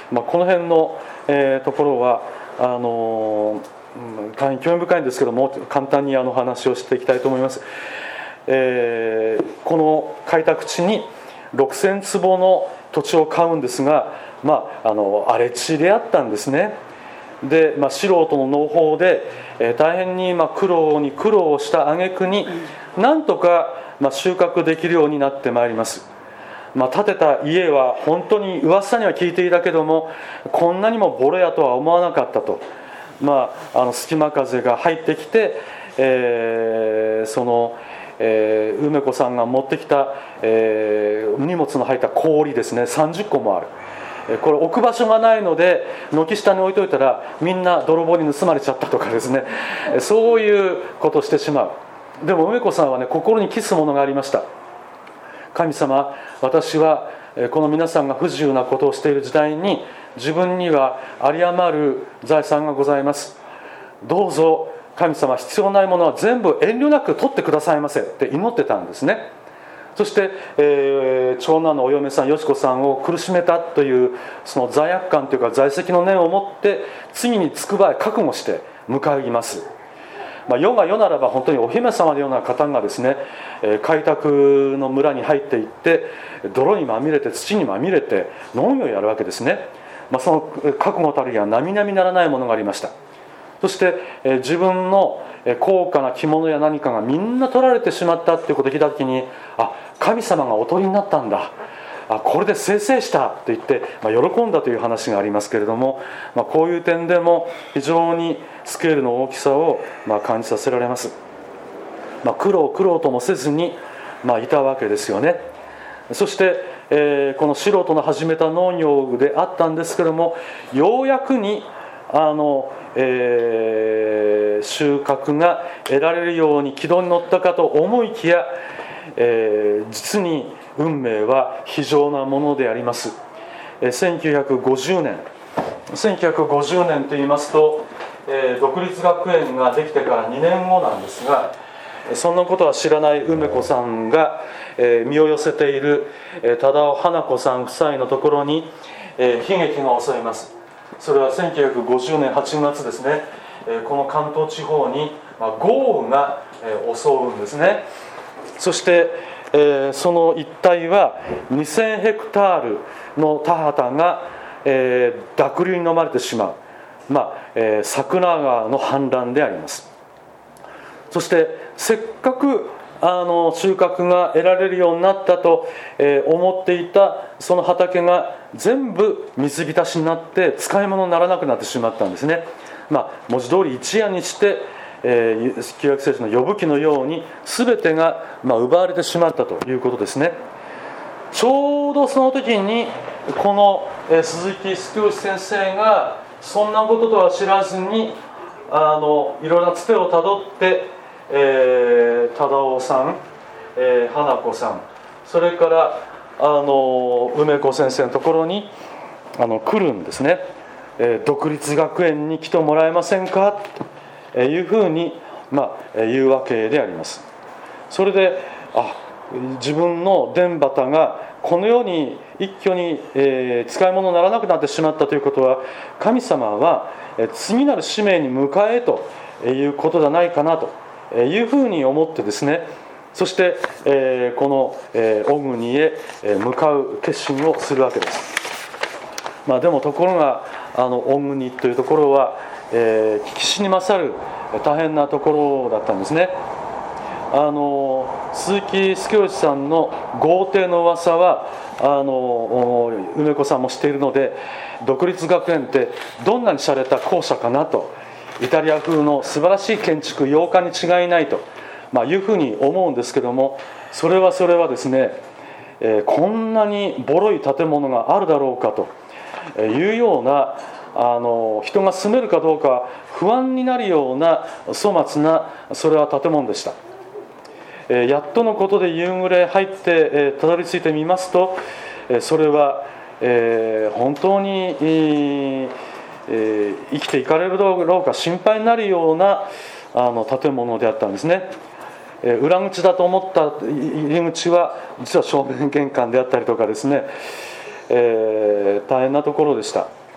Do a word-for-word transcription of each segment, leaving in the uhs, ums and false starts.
まあ、この辺の、えー、ところはあのー、大変興味深いんですけども、簡単にあの話をしていきたいと思います。えー、この開拓地にろくせんつぼの土地を買うんですが、まあ、あの荒れ地であったんですね。で、まあ、素人の農法で、えー、大変にまあ苦労に苦労した挙句になんとかまあ収穫できるようになってまいります。まあ、建てた家は本当に噂には聞いていたけども、こんなにもボロ屋とは思わなかったと。まあ、あの隙間風が入ってきて、えー、その、えー、梅子さんが持ってきた、えー、荷物の入った氷ですね、さんじゅっこもある。これ置く場所がないので軒下に置いといたらみんな泥棒に盗まれちゃったとかですね、そういうことをしてしまう。でも梅子さんはね、心に帰すものがありました。神様、私はこの皆さんが不自由なことをしている時代に自分には有り余る財産がございます。どうぞ神様、必要ないものは全部遠慮なく取ってくださいませって祈ってたんですね。そして、えー、長男のお嫁さんよし子さんを苦しめたというその罪悪感というか在籍の念を持って次につくばへ覚悟して向かいます。まあ、世が世ならば本当にお姫様のような方がですね、えー、開拓の村に入っていって泥にまみれて土にまみれて農業をやるわけですね。まあ、その覚悟たるには並々ならないものがありました。そして、えー、自分の高価な着物や何かがみんな取られてしまったということを聞いたときに、あ、神様がお取りになったんだ、あ、これで清々したと言って、まあ、喜んだという話がありますけれども、まあ、こういう点でも非常にスケールの大きさをまあ感じさせられます。まあ、苦労苦労ともせずに、まあ、いたわけですよね。そして、えー、この素人の始めた農業であったんですけれども、ようやくにあの、えー、収穫が得られるように軌道に乗ったかと思いきや、えー、実に運命は非常なものであります。せんきゅうひゃくごじゅうねんせんきゅうひゃくごじゅうねんといいますと、えー、独立学園ができてからにねんごなんですが、そんなことは知らない梅子さんが、えー、身を寄せている、えー、忠尾花子さん夫妻のところに、えー、悲劇が襲います。それはせんきゅうひゃくごじゅうねんはちがつですね。この関東地方に豪雨が襲うんですね。そしてその一帯はにせんヘクタールの田畑が濁流に飲まれてしまう、まあ、桜川の氾濫であります。そしてせっかくあの収穫が得られるようになったと、えー、思っていたその畑が全部水浸しになって使い物にならなくなってしまったんですね。まあ、文字通り一夜にして、えー、旧約聖書の呼ぶ記のように全てが、まあ、奪われてしまったということですね。ちょうどその時にこの、えー、鈴木助義先生がそんなこととは知らずにあのいろいろなつてをたどってえー、忠夫さん、えー、花子さん、それからあの梅子先生のところにあの来るんですね。えー、独立学園に来てもらえませんかというふうに、まあ、言うわけであります。それであ自分の田畑がこのように一挙に、えー、使い物にならなくなってしまったということは、神様は次なる使命に迎えということではないかなというふうに思ってですね、そして、えー、この、えー、小国へ向かう決心をするわけです。まあ、でもところがあの小国というところは、えー、聞きしに勝る大変なところだったんですね。あの鈴木助義さんの豪邸の噂はあの梅子さんも知っているので、独立学園ってどんなに洒落た校舎かなと、イタリア風の素晴らしい建築洋館に違いないと、まあ、いうふうに思うんですけども、それはそれはですね、えー、こんなにボロい建物があるだろうかというような、あの人が住めるかどうか不安になるような粗末なそれは建物でした。えー、やっとのことで夕暮れ入って、えー、たどり着いてみますと、えー、それは、えー、本当に、えーえー、生きていかれるだろうか心配になるようなあの建物であったんですね。えー、裏口だと思った入り口は実は正面玄関であったりとかですね、えー、大変なところでした。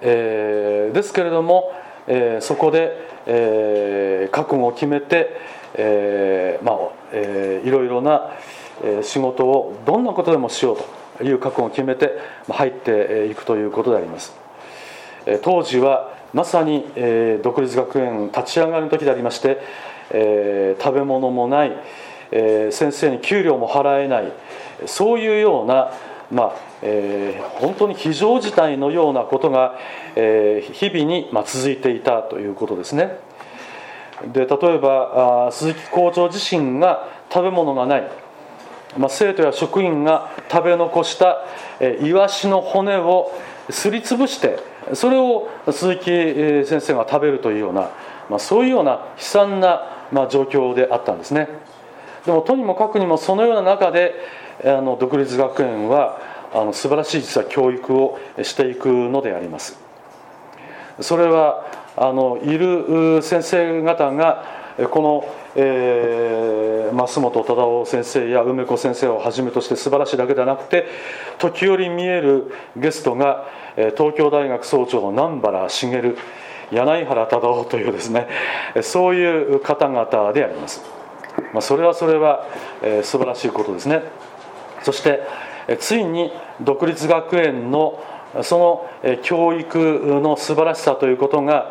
えー、ですけれども、えー、そこで、えー、覚悟を決めて、えーまあえー、いろいろな仕事をどんなことでもしようという覚悟を決めて入っていくということであります。当時はまさに独立学園立ち上がりの時でありまして、えー、食べ物もない、えー、先生に給料も払えない、そういうような、まあえー、本当に非常事態のようなことが、えー、日々に、まあ、続いていたということですね。で例えばあ鈴木校長自身が食べ物がない、まあ、生徒や職員が食べ残した、えー、イワシの骨をすりつぶしてそれを鈴木先生が食べるというような、まあ、そういうような悲惨な、まあ、状況であったんですね。でもとにもかくにもそのような中であの独立学園はあの素晴らしい実は教育をしていくのであります。それはあのいる先生方がこの、えー、増本忠夫先生や梅子先生をはじめとして素晴らしいだけではなくて、時折見えるゲストが東京大学総長の南原茂、柳原忠夫というですね、そういう方々であります。まあ、それはそれは、えー、素晴らしいことですね。そしてついに独立学園のその教育の素晴らしさということが、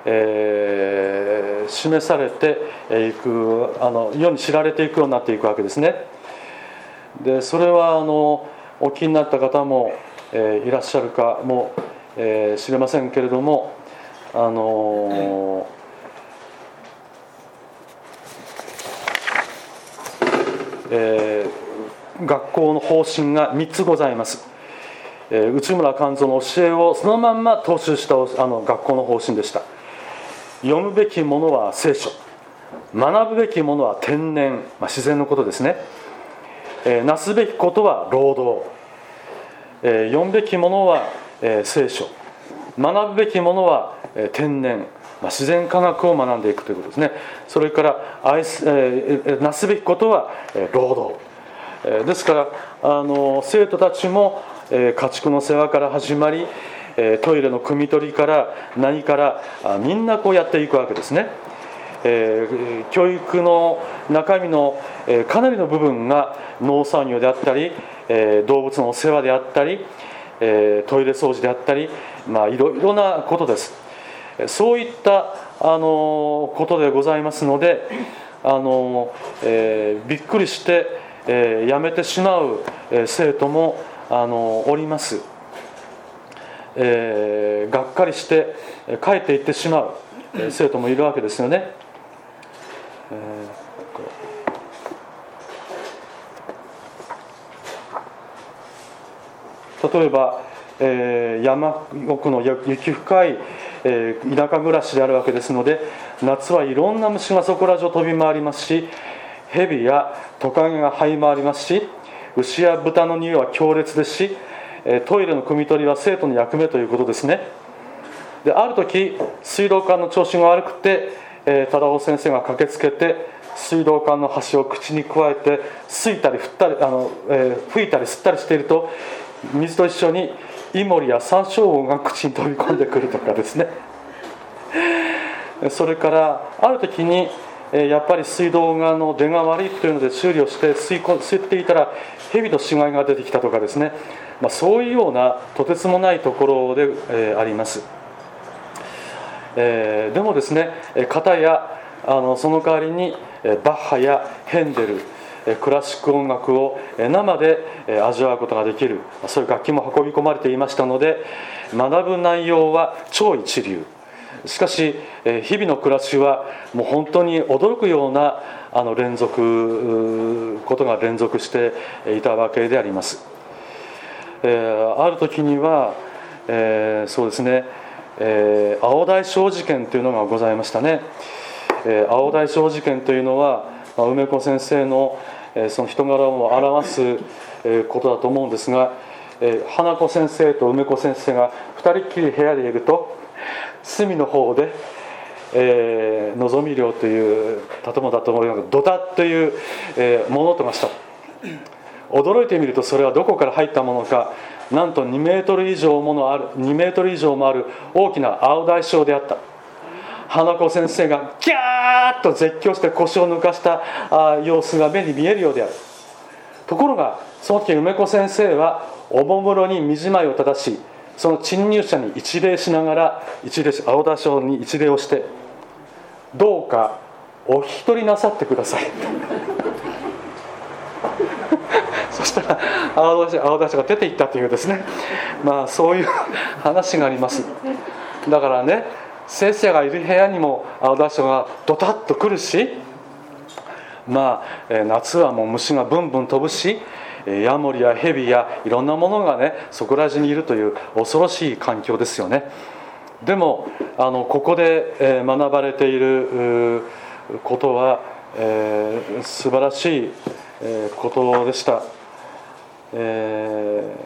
えー、示されていく、あの世に知られていくようになっていくわけですね。でそれはあのお気になった方も、えー、いらっしゃるかも、えー、知れませんけれども、あのえー、学校の方針がみっつございます。えー、内村勘三の教えをそのまんま踏襲したあの学校の方針でした。読むべきものは聖書、学ぶべきものは天然、まあ、自然のことですね。えー、なすべきことは労働、えー、読むべきものは、えー、聖書、学ぶべきものは、えー、天然、まあ、自然科学を学んでいくということですね。それから愛す、えー、なすべきことは、えー、労働、えー、ですからあの生徒たちも、えー、家畜の世話から始まり、えー、トイレの汲み取りから何からあみんなこうやっていくわけですね。えー、教育の中身の、えー、かなりの部分が農産業であったり、えー、動物のお世話であったり、えー、トイレ掃除であったり、まあ、いろいろなことです。そういった、あのことでございますので、あの、えー、びっくりして、えー、やめてしまう、えー、生徒も、あのおります。えー、がっかりして帰っていってしまう、えー、生徒もいるわけですよね。えー、例えば、えー、山奥の雪深い、えー、田舎暮らしであるわけですので、夏はいろんな虫がそこら中飛び回りますし、蛇やトカゲが這い回りますし、牛や豚の匂いは強烈ですし、トイレの汲み取りは生徒の役目ということですね。である時水道管の調子が悪くて、えー、忠夫先生が駆けつけて水道管の端を口にくわえて吸いたり振ったりあの、えー、吹いたり吸ったりしていると、水と一緒にイモリやサンショウウオが口に飛び込んでくるとかですね。それからある時にやっぱり水道側の出が悪いというので修理をして吸い吸っていたら蛇の死骸が出てきたとかですね、まあ、そういうようなとてつもないところで、えー、あります。えー、でもですね、片やあのその代わりにバッハやヘンデル、クラシック音楽を生で味わうことができる、そういう楽器も運び込まれていましたので、学ぶ内容は超一流。しかし日々の暮らしはもう本当に驚くようなあの連続ことが連続していたわけであります。えー、ある時には、えー、そうですね、えー、青大正事件というのがございましたね。えー、青大正事件というのは、まあ、梅子先生の、えー、その人柄を表す、えー、ことだと思うんですが、えー、花子先生と梅子先生がふたりっきり部屋でいると、隅の方で、えー、のぞみ寮という建物だと思うようなドタッという、えー、物音がした。驚いてみるとそれはどこから入ったものか、 なんとにメートル以上ものあるにメートル以上もある大きな青大将であった。花子先生がギャーッと絶叫して腰を抜かした様子が目に見えるようである。ところがその時梅子先生はおもむろに身じまいを正し、その侵入者に一礼しながら一礼し青大将に一礼をして、どうかお引き取りなさってくださいそしたら青大将が出ていったというですね、まあそういう話があります。だからね、先生がいる部屋にも青大将がドタッと来るし、まあ、えー、夏はもう虫がブンブン飛ぶし、ヤモリやヘビやいろんなものがねそこら中にいるという恐ろしい環境ですよね。でもあのここで、えー、学ばれていることは、えー、素晴らしい、えー、ことでした。え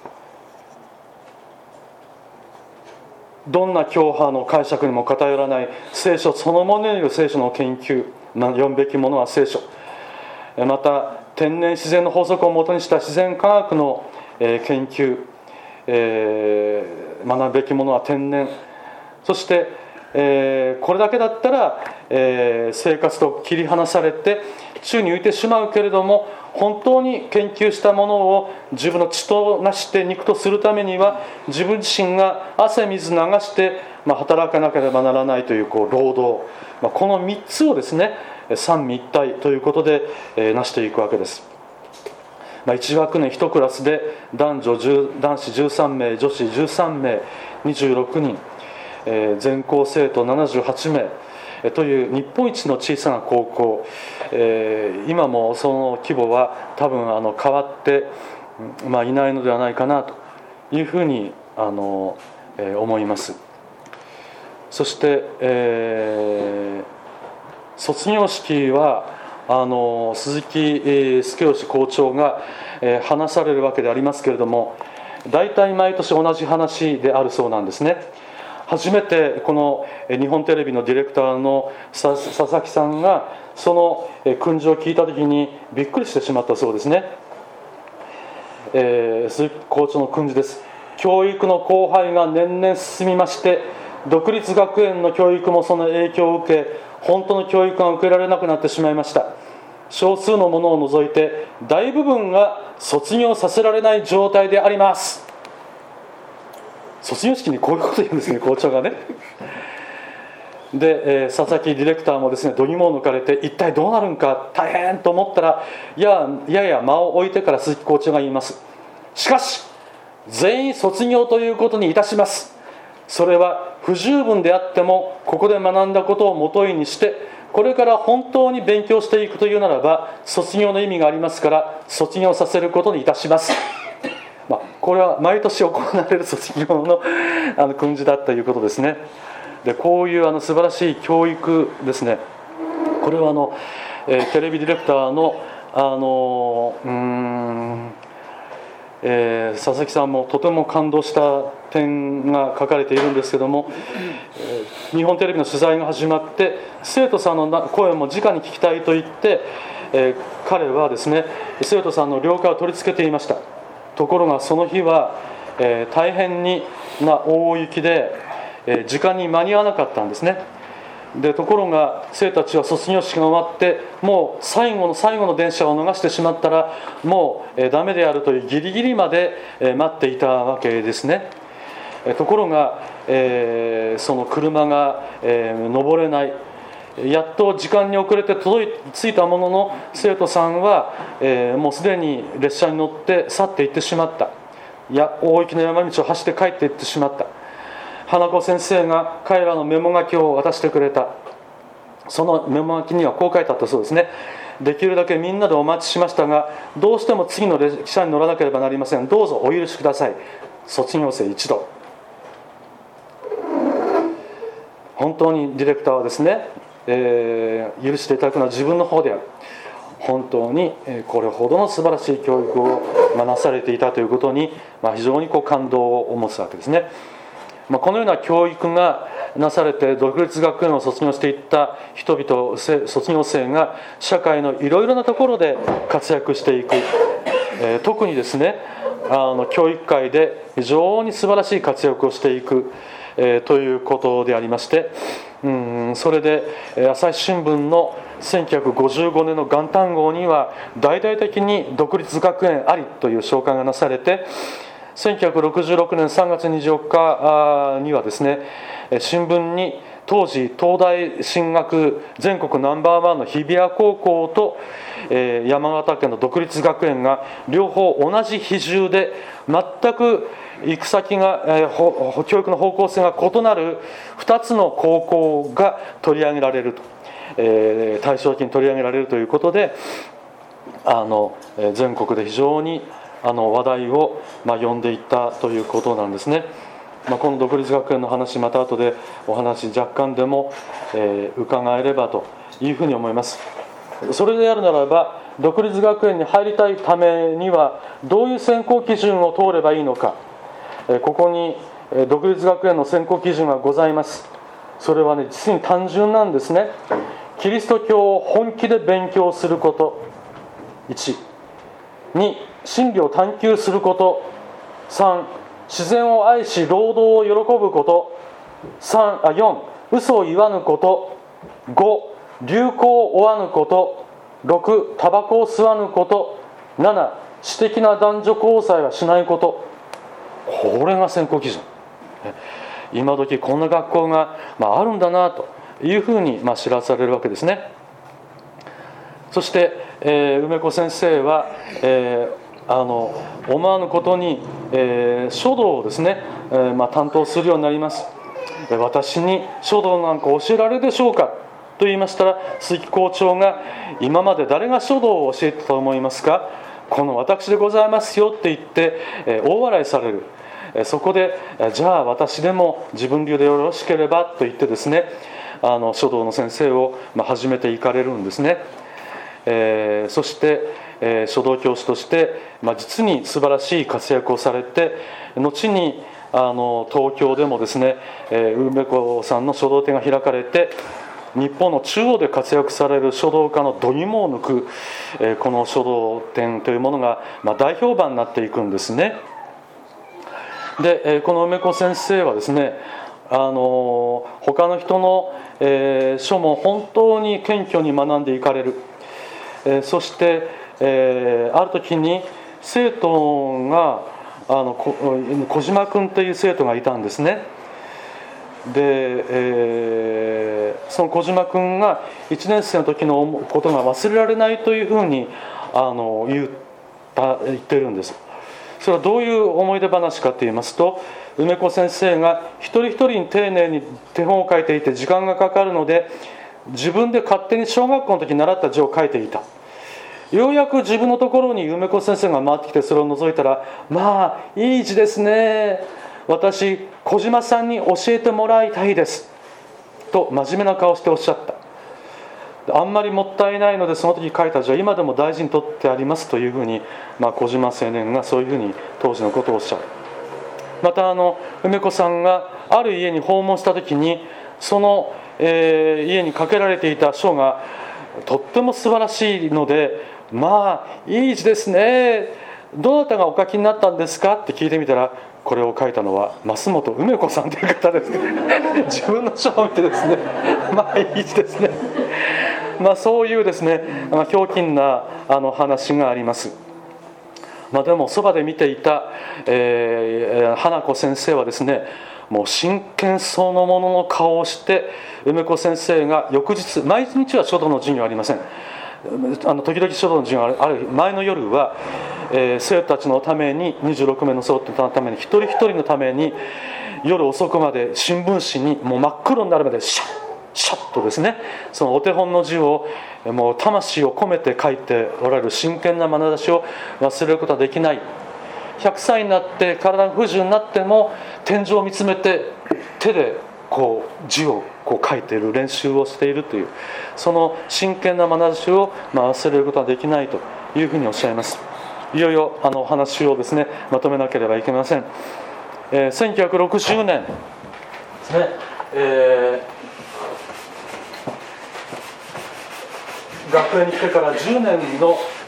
ー、どんな教派の解釈にも偏らない聖書そのものによる聖書の研究、読むべきものは聖書、また天然自然の法則をもとにした自然科学の研究、えー、学ぶべきものは天然、そして、えー、これだけだったら、えー、生活と切り離されて宙に浮いてしまうけれども、本当に研究したものを自分の血となして肉とするためには自分自身が汗水流して、まあ、働かなければならないという、こう労働、まあ、このみっつをですね三位一体ということで、えー、成していくわけです。まあ、いち学年いちクラスで男女10男子じゅうさんめい、女子じゅうさんめい、にじゅうろくにん、えー、全校生徒ななじゅうはちめい、えー、という日本一の小さな高校、えー、今もその規模は多分あの変わって、まあ、いないのではないかなというふうにあの、えー、思います。そして、えー卒業式はあの鈴木助義校長が、えー、話されるわけでありますけれども、大体毎年同じ話であるそうなんですね。初めてこの日本テレビのディレクターの佐々木さんがその訓示を聞いた時にびっくりしてしまったそうですね。えー、鈴木校長の訓示です。教育の荒廃が年々進みまして、独立学園の教育もその影響を受け、本当の教育が受けられなくなってしまいました。少数のものを除いて大部分が卒業させられない状態であります。卒業式にこういうこと言うんですね、校長がね。で、えー、佐々木ディレクターもですね度肝を抜かれて、一体どうなるんか大変と思ったら、いややや間を置いてから鈴木校長が言います。しかし全員卒業ということにいたします。それは不十分であってもここで学んだことをもとにして、これから本当に勉強していくというならば卒業の意味がありますから、卒業させることにいたします。まあ、これは毎年行われる卒業のあの訓示だということですね。でこういうあの素晴らしい教育ですね、これはあの、えー、テレビディレクターのあのうーんえー、佐々木さんもとても感動した点が書かれているんですけども、えー、日本テレビの取材が始まって生徒さんの声も直に聞きたいと言って、えー、彼はですね生徒さんの了解を取り付けていました。ところがその日は、えー、大変にな大雪で、えー、時間に間に合わなかったんですね。でところが生徒たちは卒業式が終わってもう最後の最後の電車を逃してしまったらもう、えー、ダメであるというギリギリまで、えー、待っていたわけですね。えー、ところが、えー、その車が、えー、登れない、やっと時間に遅れて届い着いたものの生徒さんは、えー、もうすでに列車に乗って去っていってしまった。いや大雪の山道を走って帰っていってしまった。花子先生が彼らのメモ書きを渡してくれた。そのメモ書きにはこう書いてあったそうですね。できるだけみんなでお待ちしましたが、どうしても次の列車に乗らなければなりません。どうぞお許しください。卒業生一同。本当にディレクターはですね、えー、許していただくのは自分の方である。本当にこれほどの素晴らしい教育をなされていたということに、まあ、非常にこう感動を持つわけですね。まあ、このような教育がなされて独立学園を卒業していった人々、卒業生が社会のいろいろなところで活躍していく、えー、特にですねあの教育界で非常に素晴らしい活躍をしていく、えー、ということでありまして、うん、それで朝日新聞のせんきゅうひゃくごじゅうごねんの元旦号には大々的に独立学園ありという紹介がなされて、せんきゅうひゃくろくじゅうろくねんさんがつにじゅうよっかにはですね、新聞に当時東大進学全国ナンバーワンの日比谷高校と、えー、山形県の独立学園が両方同じ比重で全く行く先が、えー、教育の方向性が異なるふたつの高校が取り上げられると、えー、対照的に取り上げられるということで、あの全国で非常にあの話題を、まあ、呼んでいったということなんですね。まあ、この独立学園の話、また後でお話若干でも、えー、伺えればというふうに思います。それであるならば、独立学園に入りたいためにはどういう選考基準を通ればいいのか、えー、ここに、えー、独立学園の選考基準がございます。それはね、実に単純なんですね。キリスト教を本気で勉強すること、いち、に、真理を探求すること、さん、自然を愛し労働を喜ぶこと、さんあよん、嘘を言わぬこと、ご、流行を追わぬこと、ろく、タバコを吸わぬこと、なな、私的な男女交際はしないこと。これが選考基準。今時こんな学校が、まあ、あるんだなというふうに、まあ、知らされるわけですね。そして、えー、梅子先生は、えーあの思わぬことに、えー、書道をですね、えーまあ、担当するようになります。私に書道なんか教えられるでしょうかと言いましたら、鈴木校長が、今まで誰が書道を教えてたと思いますか、この私でございますよって言って、えー、大笑いされる。えー、そこで、じゃあ私でも自分流でよろしければと言ってですね、あの書道の先生を、まあ、始めていかれるんですね。えー、そしてえー、書道教師として、まあ、実に素晴らしい活躍をされて、後にあの東京でもですね、えー、梅子さんの書道展が開かれて、日本の中央で活躍される書道家の度肝を抜く、えー、この書道展というものが、まあ、大評判になっていくんですね。で、えー、この梅子先生はですね、あの他の人の、えー、書も本当に謙虚に学んでいかれる。えー、そしてえー、ある時に生徒があの小島君という生徒がいたんですね。で、えー、その小島君がいちねん生の時のことが忘れられないというふうにあの 言った、言ってるんです。それはどういう思い出話かといいますと、梅子先生が一人一人に丁寧に手本を書いていて時間がかかるので、自分で勝手に小学校の時に習った字を書いていた。ようやく自分のところに梅子先生が回ってきて、それを覗いたら、まあいい字ですね、私小島さんに教えてもらいたいですと真面目な顔しておっしゃった。あんまりもったいないので、その時書いた字は今でも大事に取ってありますというふうに、まあ、小島青年がそういうふうに当時のことをおっしゃる。またあの梅子さんがある家に訪問した時に、その、えー、家にかけられていた書がとっても素晴らしいので、まあいい字ですね、どなたがお書きになったんですかって聞いてみたら、これを書いたのは増本梅子さんという方です自分の書を見てですね、まあいい字ですねまあそういうですね、ひょうきんなあの話があります。まあ、でもそばで見ていた、えー、花子先生はですね、もう真剣そのものの顔をして、梅子先生が翌日、毎日は書道の授業ありません、あの時々書道の授業がある前の夜は、えー、生徒たちのために、にじゅうろくめいの生徒のために、一人一人のために夜遅くまで新聞紙にもう真っ黒になるまでシャッシャッとですね、そのお手本の字をもう魂を込めて書いておられる真剣な眼差しを忘れることはできない。ひゃくさいになって体が不自由になっても、天井を見つめて手でこう字をこう書いている練習をしているという、その真剣な眼差しをまあ忘れることはできないというふうにおっしゃいます。いよいよあの話をですね、まとめなければいけません。えー、せんきゅうひゃくろくじゅうねんですね、えー、学園に来てからじゅうねんの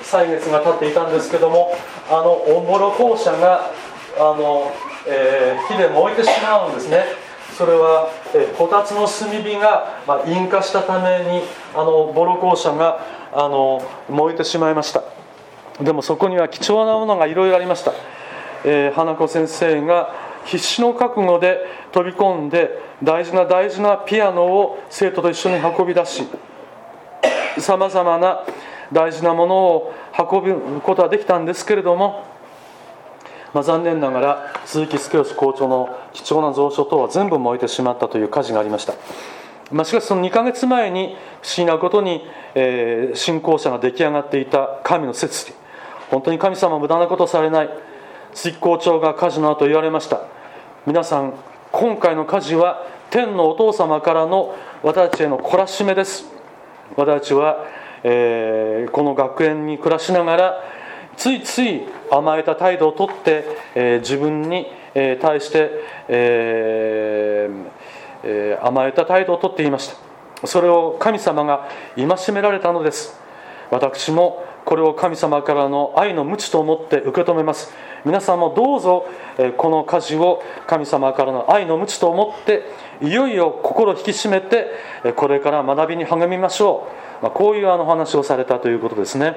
歳月が経っていたんですけども、あのオンボロ校舎があの、えー、火で燃えてしまうんですね。それは、えー、こたつの炭火が、まあ、引火したためにあのボロ校舎があの燃えてしまいました。でもそこには貴重なものがいろいろありました。えー、花子先生が必死の覚悟で飛び込んで大事な大事なピアノを生徒と一緒に運び出し、さまざまな大事なものを運ぶことはできたんですけれども、まあ、残念ながら鈴木助義校長の貴重な蔵書等は全部燃えてしまったという火事がありました。まあ、しかしそのにかげつまえに不思議なことに、えー、信仰者が出来上がっていた神の摂理、本当に神様は無駄なことされない。鈴木校長が火事の後言われました。皆さん、今回の火事は天のお父様からの私たちへの懲らしめです。私たちは、えー、この学園に暮らしながらついつい甘えた態度をとって、えー、自分に、えー、対して、えーえー、甘えた態度をとっていました。それを神様が戒められたのです。私もこれを神様からの愛の鞭と思って受け止めます。皆さんもどうぞこの火事を神様からの愛の鞭と思って、いよいよ心を引き締めてこれから学びに励みましょう、まあ、こういうあの話をされたということですね。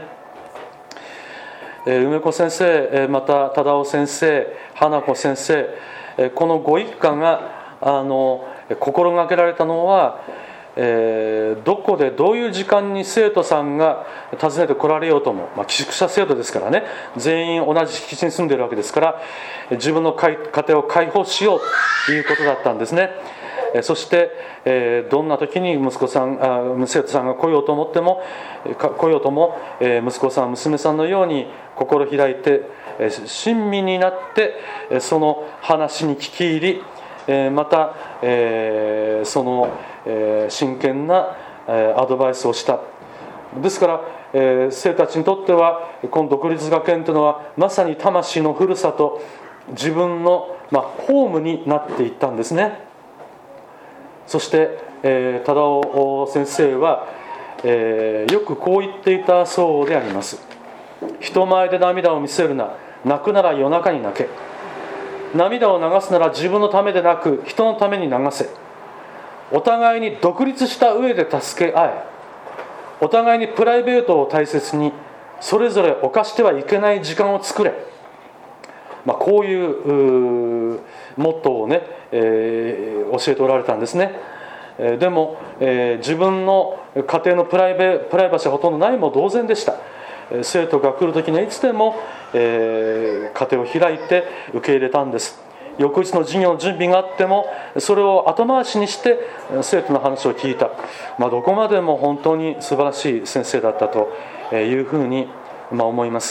梅子先生、また忠夫先生、花子先生、このご一家があの心がけられたのは、えー、どこでどういう時間に生徒さんが訪ねて来られようとも、まあ、寄宿舎制度ですからね、全員同じ敷地に住んでいるわけですから、自分の家庭を解放しようということだったんですね。そして、えー、どんな時に息子さんあ生徒さんが来ようと思っても来ようとも、えー、息子さん娘さんのように心開いて、えー、親身になってその話に聞き入り、えー、また、えー、そのえー、真剣な、えー、アドバイスをした。ですから、えー、生徒たちにとってはこの独立学園というのはまさに魂のふるさと、自分の、まあ、ホームになっていったんですね。そして、えー、忠夫先生は、えー、よくこう言っていたそうであります。人前で涙を見せるな、泣くなら夜中に泣け。涙を流すなら自分のためでなく人のために流せ。お互いに独立した上で助け合え、お互いにプライベートを大切にそれぞれ犯してはいけない時間を作れ、まあ、こういうモットーをね、えー、教えておられたんですね。えー、でも、えー、自分の家庭のプライベプライバシーはほとんどないも同然でした。生徒が来る時にはいつでも、えー、家庭を開いて受け入れたんです。翌日の授業の準備があってもそれを後回しにして生徒の話を聞いた、まあ、どこまでも本当に素晴らしい先生だったというふうに思います。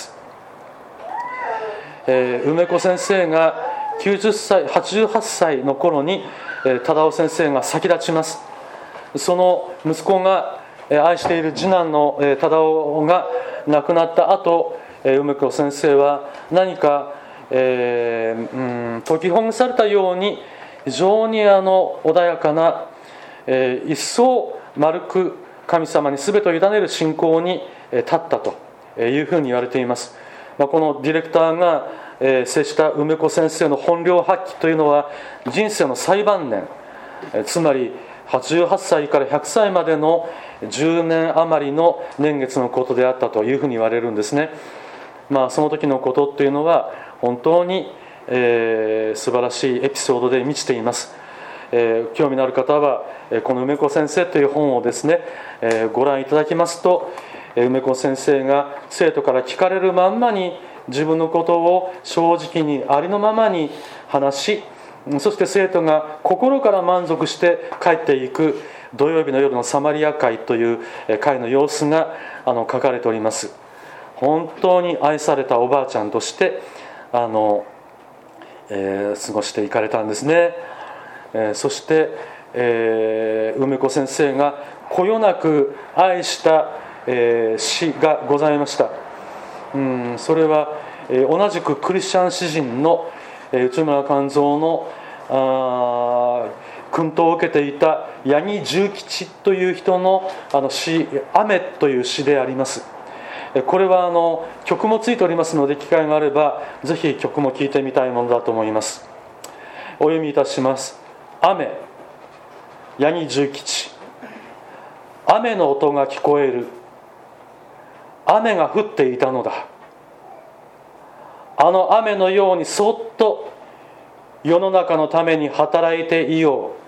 えー、梅子先生がきゅうじゅっさいはちじゅうはっさいの頃に忠夫先生が先立ちます。その息子が愛している次男の忠夫が亡くなった後、梅子先生は何かえーうん、解きほぐされたように非常にあの穏やかな、えー、一層丸く神様に全てを委ねる信仰に立ったというふうに言われています。まあ、このディレクターが、えー、接した梅子先生の本領発揮というのは人生の最晩年、えー、つまりはちじゅうはっさいからひゃくさいまでのじゅうねん余りの年月のことであったというふうに言われるんですね。まあ、その時のことというのは本当に、えー、素晴らしいエピソードで満ちています。えー、興味のある方はこの梅子先生という本をですね、えー、ご覧いただきますと、梅子先生が生徒から聞かれるまんまに自分のことを正直にありのままに話し、そして生徒が心から満足して帰っていく土曜日の夜のサマリア会という会の様子があの書かれております。本当に愛されたおばあちゃんとしてあの、えー、過ごしていかれたんですね。えー、そして、えー、梅子先生がこよなく愛した、えー、詩がございました。うん、それは、えー、同じくクリスチャン詩人の、えー、内村勘三のあ薫陶を受けていた八木重吉という人の、あの詩「雨」という詩であります。 これはあの曲もついておりますので、機会があればぜひ曲も聴いてみたいものだと思います。お読みいたします。雨、八木重吉。雨の音が聞こえる。雨が降っていたのだ。あの雨のようにそっと世の中のために働いていよう。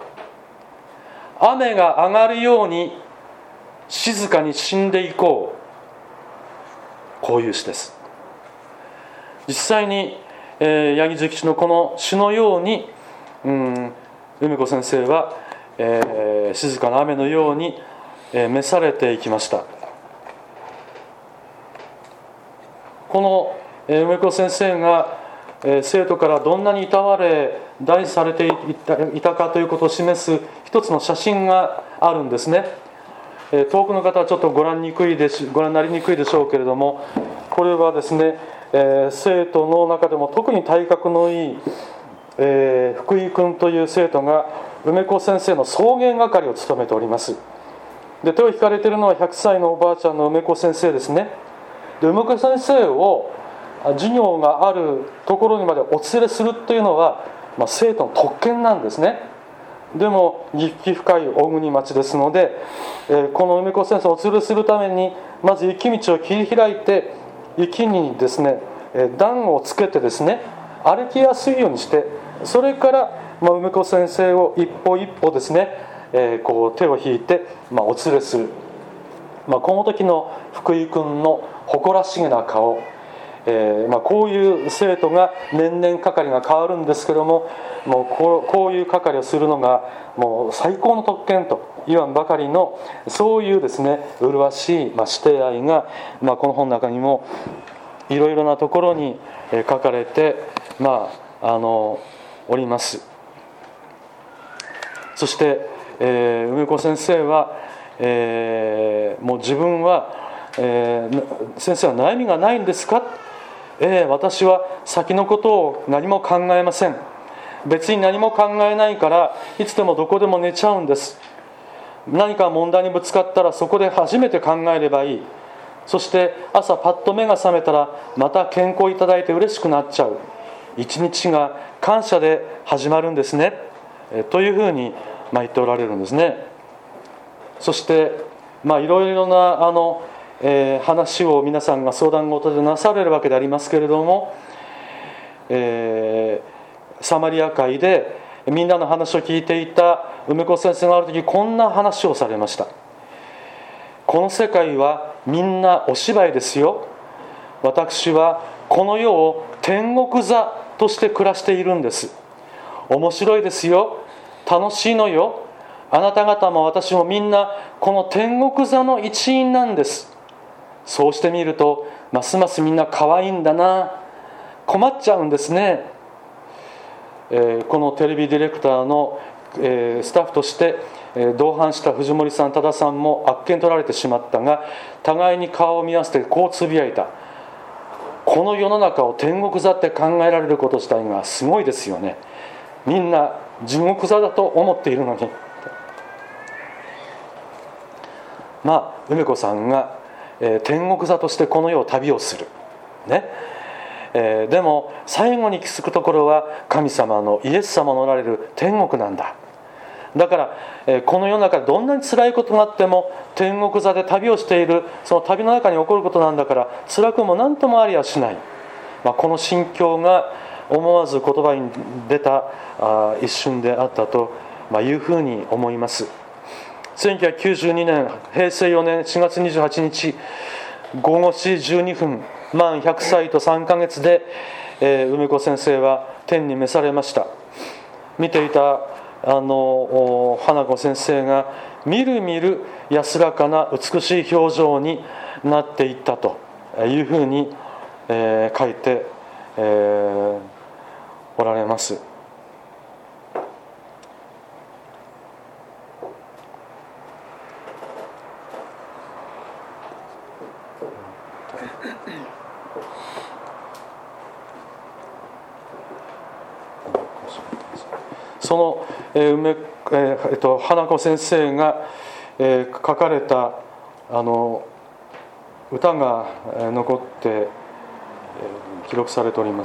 雨が上がるように静かに死んでいこう。こういう詩です。実際に、えー、八木重吉のこの詩のように、うん、梅子先生は、えー、静かな雨のように、えー、召されていきました。この、えー、梅子先生が、えー、生徒からどんなにいたわれ大事されてい た, いたかということを示す一つの写真があるんですね。遠くの方はちょっとご覧にくいでしご覧になりにくいでしょうけれども、これはですね、えー、生徒の中でも特に体格のいい、えー、福井君という生徒が梅子先生の送迎係を務めております。で、手を引かれているのはひゃくさいのおばあちゃんの梅子先生ですね。で、梅子先生を授業があるところにまでお連れするというのは、まあ、生徒の特権なんですね。でも岐阜海小国町ですので、えー、この梅子先生をお連れするためにまず雪道を切り開いて、雪にですね、えー、段をつけてですね、歩きやすいようにして、それから、まあ、梅子先生を一歩一歩ですね、えー、こう手を引いて、まあ、お連れする、まあ、この時の福井君の誇らしげな顔、えーまあ、こういう生徒が年々係が変わるんですけども、もうこう、こういう係をするのがもう最高の特権と言わんばかりの、そういうですね麗しい、まあ、師弟愛が、まあ、この本の中にもいろいろなところに書かれて、まあ、あのおります。そして、えー、梅子先生は、えー、もう自分は、えー、先生は悩みがないんですか。えー、私は先のことを何も考えません。別に何も考えないからいつでもどこでも寝ちゃうんです。何か問題にぶつかったらそこで初めて考えればいい。そして朝パッと目が覚めたらまた健康いただいて嬉しくなっちゃう。一日が感謝で始まるんですね、えー、というふうに、まあ、言っておられるんですね。そしてまあいろいろなあのえー、話を皆さんが相談事でなされるわけでありますけれども、えー、サマリア会でみんなの話を聞いていた梅子先生がある時こんな話をされました。この世界はみんなお芝居ですよ。私はこの世を天国座として暮らしているんです。面白いですよ。楽しいのよ。あなた方も私もみんなこの天国座の一員なんです。そうしてみるとますますみんな可愛いんだな、困っちゃうんですね。えー、このテレビディレクターの、えー、スタッフとして、えー、同伴した藤森さん、多田さんもあっけに取られてしまったが、互いに顔を見合わせてこうつぶやいた。この世の中を天国座って考えられること自体がすごいですよね。みんな地獄座だと思っているのに。まあ梅子さんがえー、天国座としてこの世を旅をする、ねえー、でも最後に気づくところは神様のイエス様のおられる天国なんだ。だから、えー、この世の中でどんなに辛いことがあっても天国座で旅をしている、その旅の中に起こることなんだから辛くも何ともありはしない、まあ、この心境が思わず言葉に出たあ一瞬であったと、まあ、いうふうに思います。せんきゅうひゃくきゅうじゅうにねんへいせいよねんしがつにじゅうはちにちごごしじゅうにふん、満ひゃくさいとさんかげつで、えー、梅子先生は天に召されました。見ていたあの花子先生がみるみる安らかな美しい表情になっていったというふうに、えー、書いて、えー、おられます。その、えー梅えーえっと、花子先生が、えー、書かれたあの歌が残って記録されております。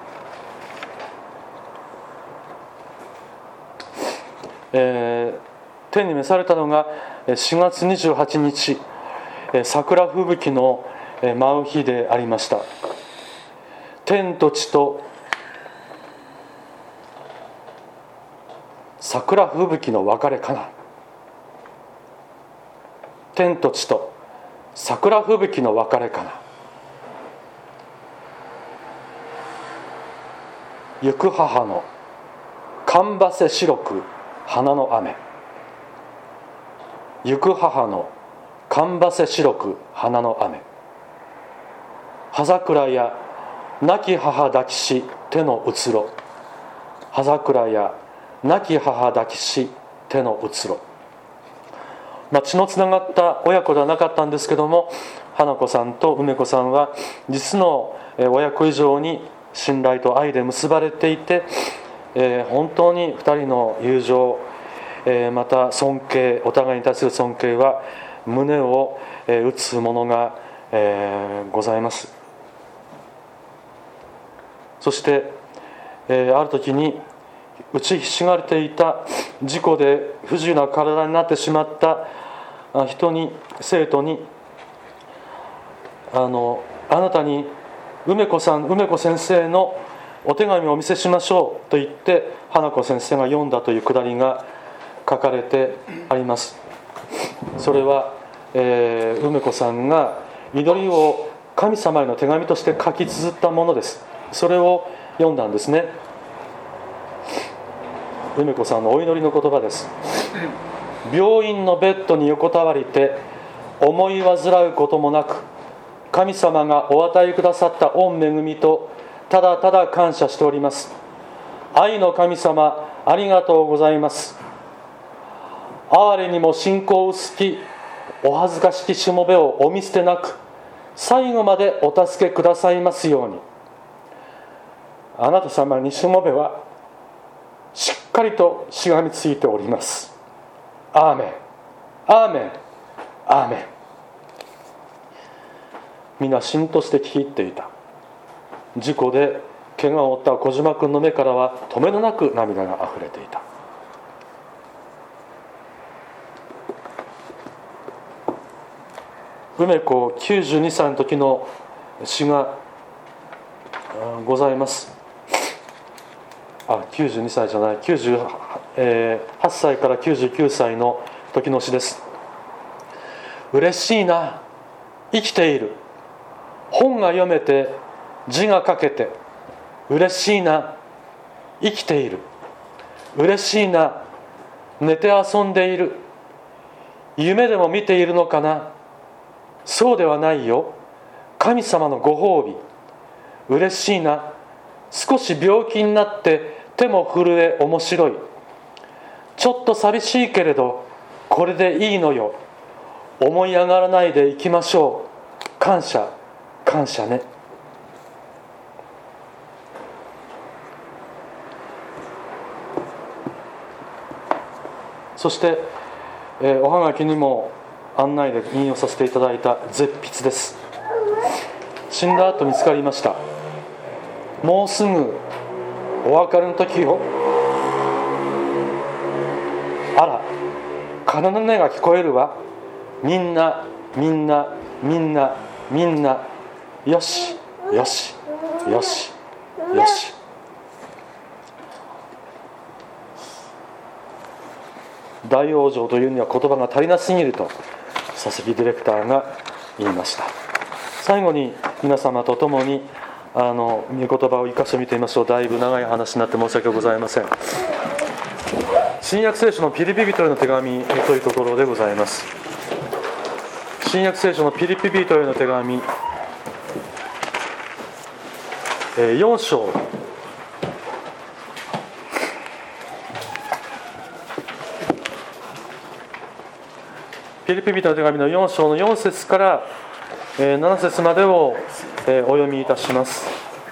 えー、天に召されたのがしがつにじゅうはちにち、桜吹雪の舞う日でありました。天と地と桜吹雪の別れかな。天と地と桜吹雪の別れかな。行く母のかんばせ白く花の雨。行く母のかんばせ白く花の雨。葉桜や亡き母抱きし手のうつろ。葉桜や亡き母抱きし手のうつろ。まあ、血のつながった親子ではなかったんですけども、花子さんと梅子さんは実の親子以上に信頼と愛で結ばれていて、えー、本当にふたりの友情、えー、また尊敬、お互いに対する尊敬は胸を、えー、打つものが、えー、ございます。そして、えー、ある時に打ちひしがれていた事故で不自由な体になってしまった人に、生徒に、あのあなたに梅子さん、梅子先生のお手紙をお見せしましょうと言って花子先生が読んだというくだりが書かれてあります。それは、えー、梅子さんが祈りを神様への手紙として書き綴ったものです。それを読んだんですね。梅子さんのお祈りの言葉です。病院のベッドに横たわりて思い煩うこともなく、神様がお与えくださった御恵みとただただ感謝しております。愛の神様、ありがとうございます。哀れにも信仰薄きお恥ずかしきしもべをお見捨てなく、最後までお助けくださいますように。あなた様にしもべはしっかりとしがみついております。アーメン、アーメン、アーメン。皆信として聞き入っていた。事故で怪我を負った小島君の目からは止めどなく涙があふれていた。梅子きゅうじゅうにさいの時の詩がございます。あ、きゅうじゅうにさいじゃない、きゅうじゅうはっさいからきゅうじゅうきゅうさいの時の詩です。嬉しいな、生きている。本が読めて字が書けて嬉しいな、生きている。嬉しいな、寝て遊んでいる。夢でも見ているのかな。そうではないよ、神様のご褒美。嬉しいな、少し病気になって手も震え面白い。ちょっと寂しいけれどこれでいいのよ。思い上がらないでいきましょう。感謝感謝ね。そして、えー、おはがきにも案内で引用させていただいた絶筆です。死んだ後見つかりました。もうすぐお別れの時よ。あら、鐘の音が聞こえるわ。みんなみんなみんなみんな、よしよしよしよし。大往生というには言葉が足りなすぎると佐々木ディレクターが言いました。最後に皆様と共にあの御言葉を一箇所見てみましょう。だいぶ長い話になって申し訳ございません。新約聖書のピリピ人への手紙というところでございます。新約聖書のピリピ人への手紙よん章ピリピ人の手紙のよん章のよん節からなな節までをお読みいたします。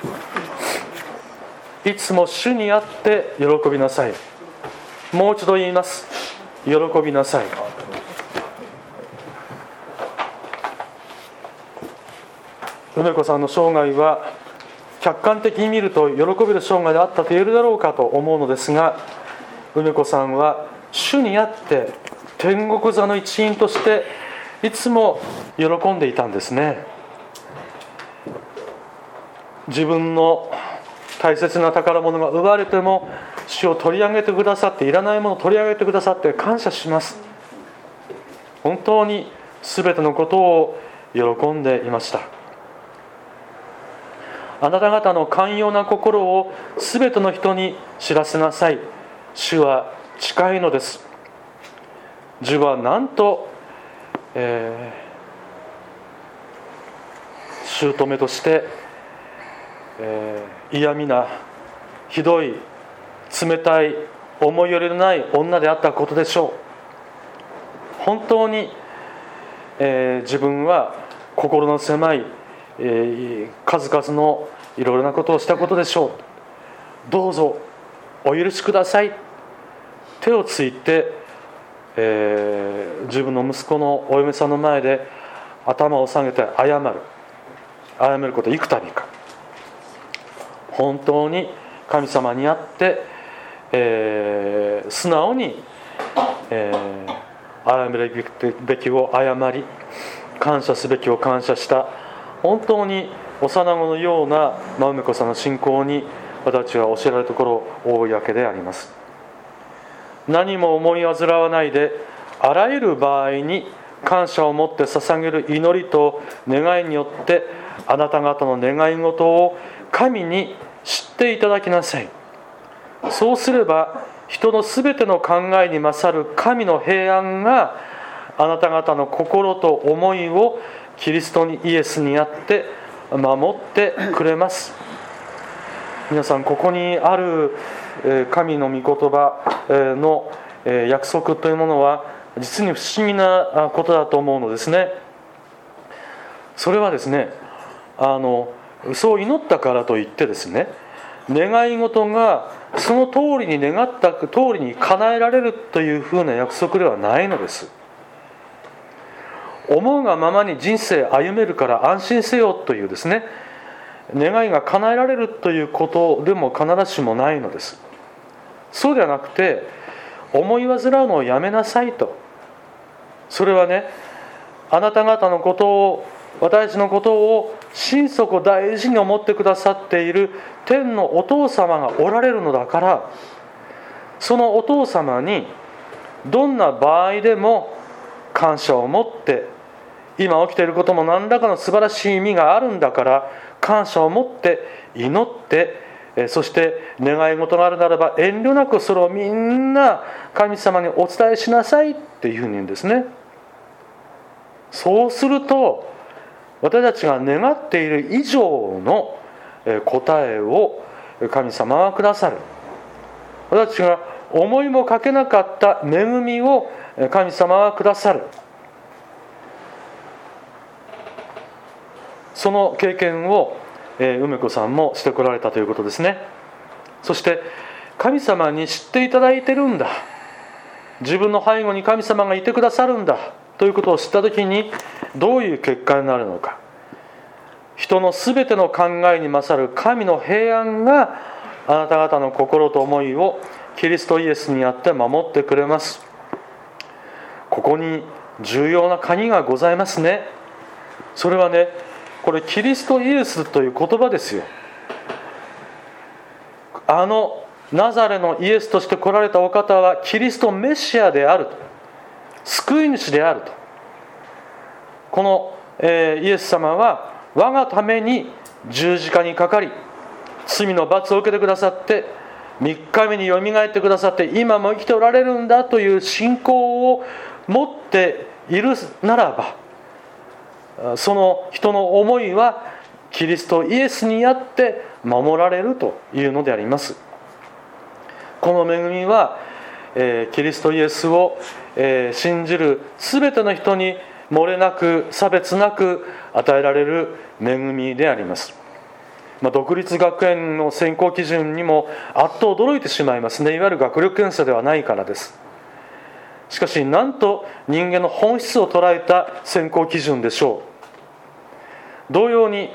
いつも主にあって喜びなさい。もう一度言います。喜びなさい。 梅子さんの生涯は客観的に見ると喜べる生涯であったと言えるだろうかと思うのですが、梅子さんは主にあって天国座の一員としていつも喜んでいたんですね。自分の大切な宝物が奪われても主を取り上げてくださって、いらないものを取り上げてくださって感謝します。本当に全てのことを喜んでいました。あなた方の寛容な心を全ての人に知らせなさい。主は近いのです。主はなんと、えー、姑として、えー、嫌味なひどい冷たい思いやりのない女であったことでしょう。本当に、えー、自分は心の狭い、えー、数々のいろいろなことをしたことでしょう。どうぞお許しください。手をついて、えー、自分の息子のお嫁さんの前で頭を下げて謝る謝ること幾度か。本当に神様にあって、えー、素直に、えー、謝るべきを謝り、感謝すべきを感謝した、本当に幼子のような梅子さんの信仰に私は教えられるところ多いわけであります。何も思い煩わないで、あらゆる場合に感謝を持って捧げる祈りと願いによって、あなた方の願い事を神に知っていただきなさい。そうすれば人のすべての考えに勝る神の平安があなた方の心と思いをキリストにイエスにあって守ってくれます。皆さん、ここにある神の御言葉の約束というものは実に不思議なことだと思うのですね。それはですね、あのそう祈ったからといってですね、願い事がその通りに願った通りに叶えられるというふうな約束ではないのです。思うがままに人生歩めるから安心せよというですね、願いが叶えられるということでも必ずしもないのです。そうではなくて、思い煩うのをやめなさいと。それはね、あなた方のことを、私のことを心底大事に思ってくださっている天のお父様がおられるのだから、そのお父様にどんな場合でも感謝を持って、今起きていることも何らかの素晴らしい意味があるんだから感謝を持って祈って、そして願い事があるならば遠慮なくそれをみんな神様にお伝えしなさいっていうふうに言うんですね。そうすると私たちが願っている以上の答えを神様はくださる。私たちが思いもかけなかった恵みを神様はくださる。その経験を梅子さんもしてこられたということですね。そして神様に知っていただいてるんだ、自分の背後に神様がいてくださるんだということを知ったときにどういう結果になるのか。人のすべての考えに勝る神の平安があなた方の心と思いをキリストイエスにあって守ってくれます。ここに重要な鍵がございますね。それはね、これキリストイエスという言葉ですよ。あのナザレのイエスとして来られたお方はキリストメシアであると、救い主であると。この、えー、イエス様は我がために十字架にかかり、罪の罰を受けてくださって、みっかめによみがえってくださって、今も生きておられるんだという信仰を持っているならば、その人の思いはキリストイエスにあって守られるというのであります。この恵みは、えー、キリストイエスを、えー、信じるすべての人に漏れなく差別なく与えられる恵みであります。まあ、独立学園の選考基準にもあっと驚いてしまいますね。いわゆる学力検査ではないからです。しかしなんと人間の本質を捉えた選考基準でしょう。同様に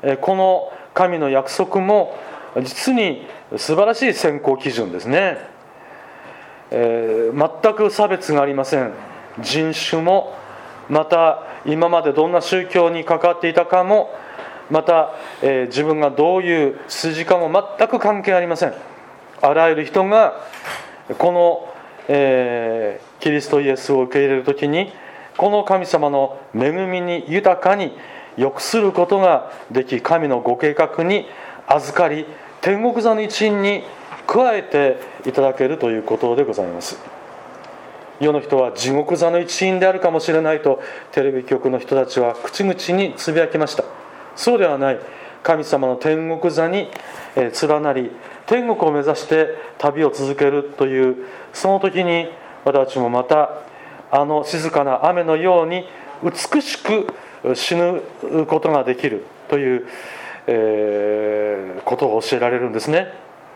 この神の約束も実に素晴らしい選考基準ですね。えー、全く差別がありません。人種も、また今までどんな宗教に関わっていたかも、また、えー、自分がどういう筋かも全く関係ありません。あらゆる人がこの、えー、キリストイエスを受け入れるときに、この神様の恵みに豊かに良くすることができ、神のご計画に預かり、天国座の一員に加えていただけるということでございます。世の人は地獄座の一員であるかもしれないとテレビ局の人たちは口々につぶやきました。そうではない。神様の天国座に連なり、天国を目指して旅を続けるという、その時に私たちもまたあの静かな雨のように美しく死ぬことができるという、えー、ことを教えられるんですね。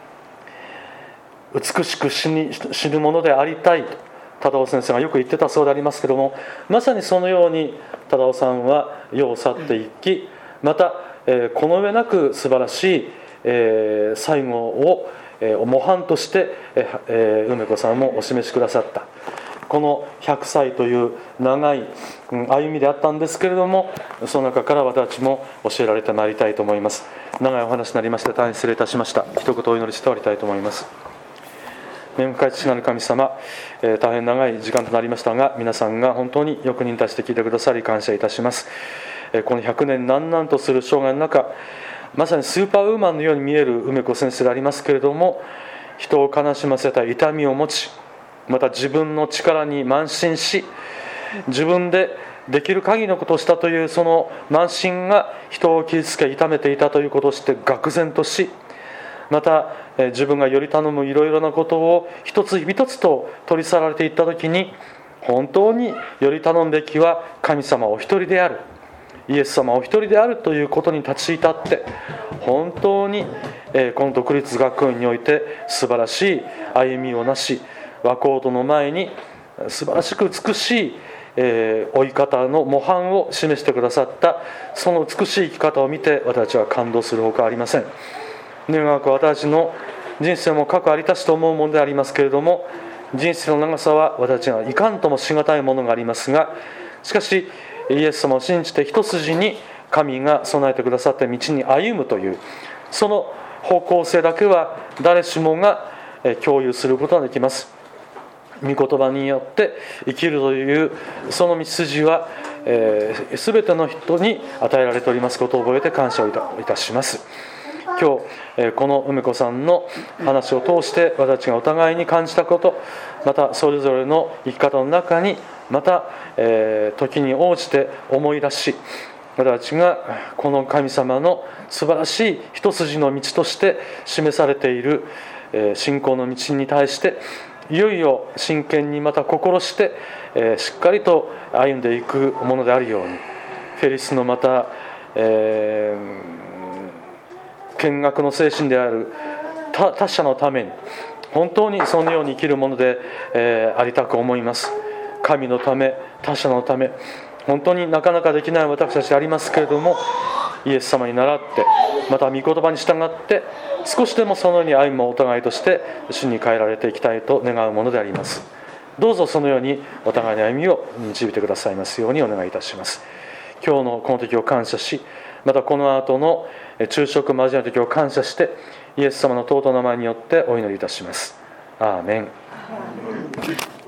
美しく死に、死ぬものでありたいと忠夫先生がよく言ってたそうでありますけども、まさにそのように忠夫さんは世を去っていき、また、えー、この上なく素晴らしい、えー、最後を、えー、模範として、えー、梅子さんもお示しくださった。このひゃくさいという長い歩みであったんですけれども、その中から私たちも教えられてまいりたいと思います。長いお話になりまして大変失礼いたしました。一言お祈りして終わりたいと思います。恵み深い父なる神様、えー、大変長い時間となりましたが、皆さんが本当によく忍耐して聞いてくださり感謝いたします。えー、このひゃくねん難々とする生涯の中、まさにスーパーウーマンのように見える梅子先生でありますけれども、人を悲しませた痛みを持ち、また自分の力に慢心し、自分でできる限りのことをしたというその慢心が人を傷つけ痛めていたということをして愕然とし、また自分がより頼むいろいろなことを一つ一つと取り去られていったときに、本当により頼むべきは神様お一人である、イエス様お一人であるということに立ち至って、本当にこの独立学院において素晴らしい歩みをなし、和光堂の前に素晴らしく美しい、えー、追い方の模範を示してくださった、その美しい生き方を見て私たちは感動するほかありません。願わく私の人生もかくありたしと思うものでありますけれども、人生の長さは私たちがいかんともしがたいものがありますが、しかしイエス様を信じて一筋に神が備えてくださった道に歩むという、その方向性だけは誰しもが共有することができます。御言葉によって生きるというその道筋は、えー、全ての人に与えられておりますことを覚えて感謝をい た, いたします。今日、えー、この梅子さんの話を通して私たちがお互いに感じたこと、またそれぞれの生き方の中にまた、えー、時に応じて思い出し、私たちがこの神様の素晴らしい一筋の道として示されている、えー、信仰の道に対していよいよ真剣にまた心して、えー、しっかりと歩んでいくものであるように、フェリスのまた、えー、見学の精神である 他, 他者のために本当にそのように生きるもので、えー、ありたく思います。神のため、他者のため、本当になかなかできない私たちありますけれども、イエス様に倣って、また御言葉に従って少しでもそのように歩むお互いとして主に変えられていきたいと願うものであります。どうぞそのようにお互いの歩みを導いてくださいますようにお願いいたします。今日のこの時を感謝し、またこの後の昼食交わる時を感謝して、イエス様の尊い名前によってお祈りいたします。アーメン。